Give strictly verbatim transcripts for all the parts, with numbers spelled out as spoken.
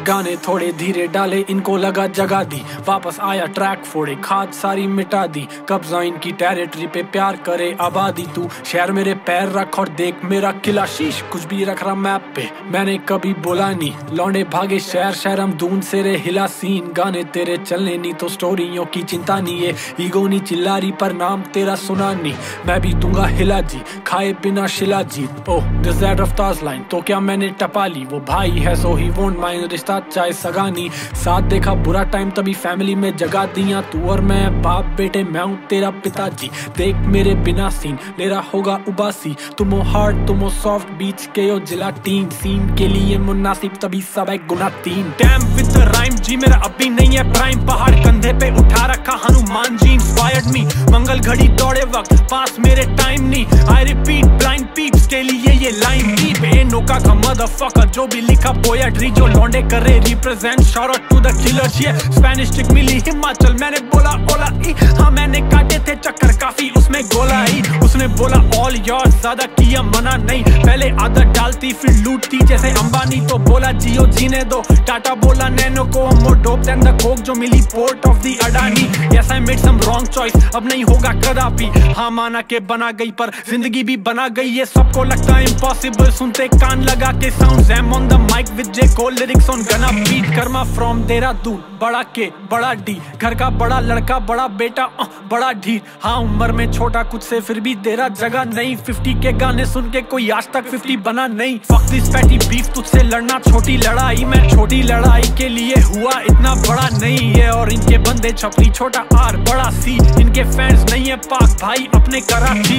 गाने थोड़े धीरे डाले, इनको लगा जगा दी, वापस आया ट्रैक फोड़े, खाद सारी मिटा दी, कब्जा इनकी टेरिटरी पे प्यार करे आबादी। तू शहर मेरे पैर रख और देख मेरा किला शीश, कुछ भी रख रहा मैप पे मैंने कभी बोला नहीं। लौंडे भागे शहर शहर हम दून से रे हिला सीन, गाने तेरे चलने नहीं तो स्टोरियों की चिंता नहीं है। ईगो नहीं चिल्लारी पर नाम तेरा सुना नहीं, मैं भी दूंगा हिला जी खाए बिना शिला जीत। ओह दिस दैट रफ्तार लाइन तो क्या मैंने टपा ली, वो भाई है सो ही वोंट माइंड, रिश्ता चाहे सगानी। साथ देखा बुरा टाइम तभी फैमिली में जगा दिया, तू और मैं बाप बेटे मैं हूँ तेरा पिताजी। देख मेरे बिना सीन ले रहा होगा उबासी, तुम हो हार्ड तुम हो सॉफ्ट बीच के हो जिला टीम, सीन के लिए मुनासिब तभी सब है गुना तीन। डैम विद द राइम जी मेरा अभी नहीं है प्राइम, पहाड़ कंधे पे उठा रखा हनुमान जी इंस्पायर्ड मी। मंगल घड़ी दौड़े वक्त पास मेरे टाइम नहीं, आई रिपीट ब्लाइंड पीप्स के लिए ये लाइन डीप ए नोका का मदरफकर, जो भी लिखा पोएट्री जो लौंडे करे represent, shout out to the killers. ये स्पेनिश टिक मिली हिमाचल मैंने बोला ओला ई, हाँ मैंने काटे थे चक्कर काफी उसमें गोला ही। उसने बोला ऑल योर ज्यादा किया मना नहीं, पहले आदत डालती फिर लूटती जैसे अंबानी, तो बोला जियो जीने दो, टाटा बोला नैनो को more dope then the coke जो मिली port of the Adani. Yes I made some wrong choice अब नहीं होगा कदापि, हाँ माना के बना गई पर जिंदगी भी बना गई, ये सबको लगता है इम्पॉसिबल। सुनते कान लगा के sounds am on the mic with J Cole lyrics on गना बीट। कर्मा फ्रॉम देहरादून बड़ा के बड़ा डी, घर का बड़ा लड़का बड़ा बेटा आ, बड़ा ढीर। हाँ उम्र में छोटा कुछ से फिर भी तेरा जगह नहीं, फिफ्टी के गाने सुन के कोई आज तक फिफ्टी बना नहीं। फक दिस पैटी बीफ तुझसे लड़ना छोटी लड़ाई, मैं छोटी लड़ाई के लिए हुआ इतना बड़ा नहीं है। और इनके बंदे छपरी छोटा आर बड़ा सी, इनके फैंस नहीं है पाक भाई अपने Karachi.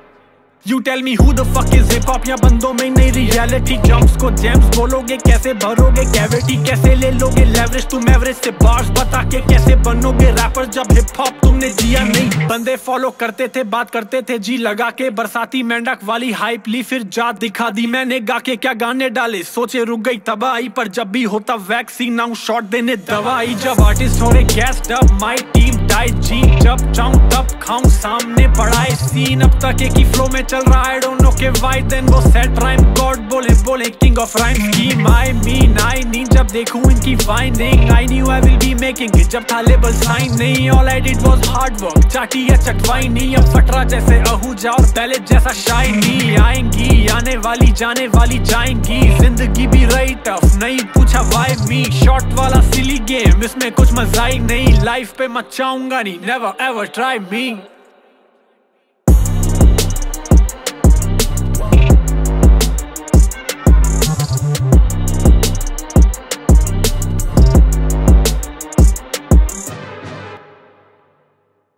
You tell me who the fuck is hip hop, या बंदों में नहीं रियलिटी जंप्स को जेम्स बोलोगे, कैसे भरोगे कैविटी, कैसे ले लोगे लेवरेज तुम एवरेज से बार्स बता के, कैसे बनोगे रैपर जब हिप हॉप तुमने जिया नहीं। बंदे फॉलो करते थे बात करते थे जी लगा के, बरसाती मेंढक वाली हाइप ली फिर जात दिखा दी मैंने गा के, क्या गाने डाले सोचे रुक गई तबाही, पर जब भी होता वैक्सीन नाउ शॉट देने दवाई। जब आर्टिस्ट हो रहे गैस्ड अप माई टीम डाइट जी, जब चाहूं तब खाऊं सामने पढ़ाए सीन, अब तक एक ही फ्लो में चल रहा है, I don't know के why then वो set rhyme god बोले बोले king of rhyme scheme। I mean I need जब देखूं इनकी finding, I knew I will be making it जब था label sign नहीं, all I did was hard work चाटी या चटवाई नहीं, अब फटरा जैसे आहूजा और पहले जैसा शाइनी। आएंगी आने वाली जाने वाली जाएंगी, जिंदगी भी रही टफ नहीं पूछा why me, शॉर्ट वाला सिली गेम इसमें कुछ मजा ही नहीं, लाइफ पे मचाऊंगा नहीं never ever try me।